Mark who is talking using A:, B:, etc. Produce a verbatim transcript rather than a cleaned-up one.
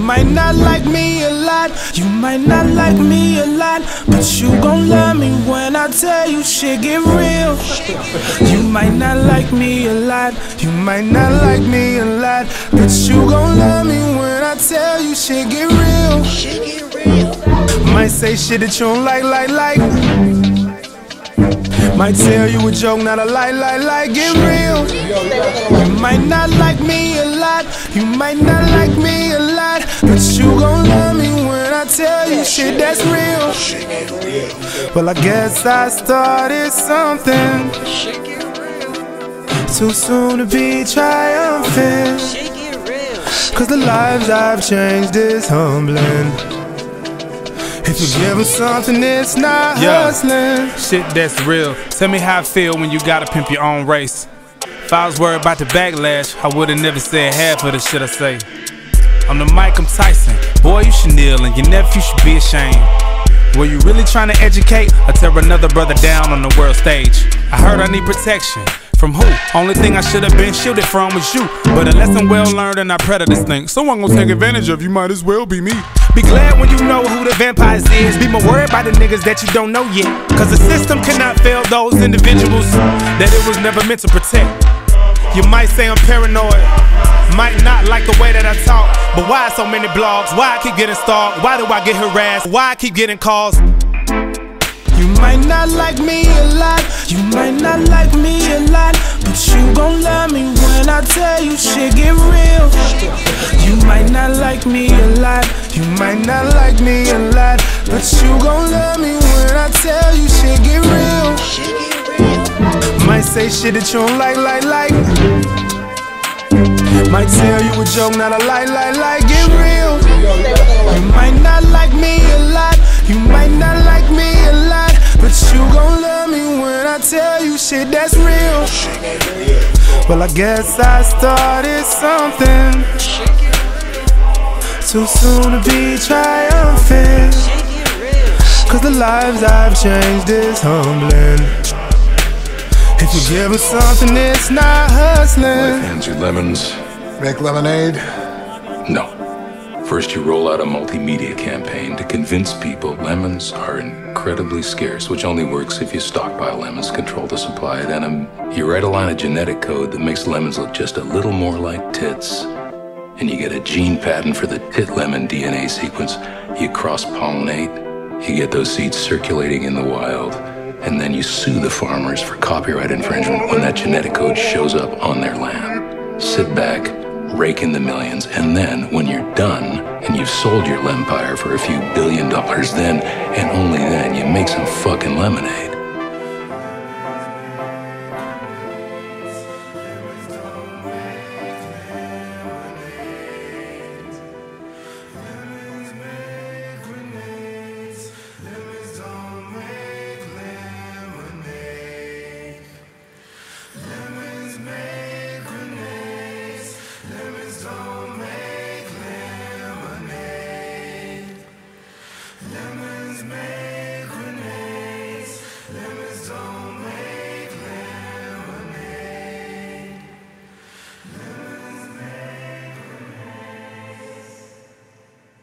A: might not like me a lot, you might not like me a lot, but you gon' love me when I tell you shit get real. You might not like me a lot, you might not like me a lot, but you gon' love me when I tell you shit get real. Might say shit that you don't like, like, like. Might tell you a joke, not a lie, lie, lie, get real. You might not like me a lot, you might not like me a lot, but you gon' love me when I tell you shit that's real. Well, I guess I started something too soon to be triumphant, cause the lives I've changed is humbling. If you give them something, it's not yeah. hustling.
B: Shit that's real. Tell me how I feel when you gotta pimp your own race. If I was worried about the backlash, I would've never said half of the shit I say. On the mic, I'm Tyson. Boy, you should kneel, and your nephew should be ashamed. Were you really trying to educate or tear another brother down on the world stage? I heard I need protection. From who? Only thing I should have been shielded from was you. But a lesson well learned and I predators think someone gon' take advantage of you, might as well be me. Be glad when you know who the vampires is. Be more worried about the niggas that you don't know yet. Cause the system cannot fail those individuals that it was never meant to protect. You might say I'm paranoid, might not like the way that I talk, but why so many blogs? Why I keep getting stalked? Why do I get harassed? Why I keep getting calls?
A: You might not like me a lot, you might not like me a lot, but you gon' love me when I tell you shit get real. You might not like me a lot, you might not like me a lot, but you gon' love me when I tell you shit get real. Might say shit that you don't like, like, like. Might tell you a joke, not a lie, lie, lie, get real. You might not like me a lot, you might not like me a lot, but you gon' love me when I tell you shit that's real. Well, I guess I started something too soon to be triumphant, cause the lives I've changed is humbling. If you give us something, it's not hustling.
C: Life hands you lemons.
D: Make lemonade?
C: No. First you roll out a multimedia campaign to convince people lemons are incredibly scarce, which only works if you stockpile lemons, control the supply of them. You write a line of genetic code that makes lemons look just a little more like tits, and you get a gene patent for the tit lemon D N A sequence. You cross-pollinate, you get those seeds circulating in the wild, and then you sue the farmers for copyright infringement when that genetic code shows up on their land. Sit back, rake in the millions, and then when you're done and you've sold your lempire for a few billion dollars, then and only then you make some fucking lemonade.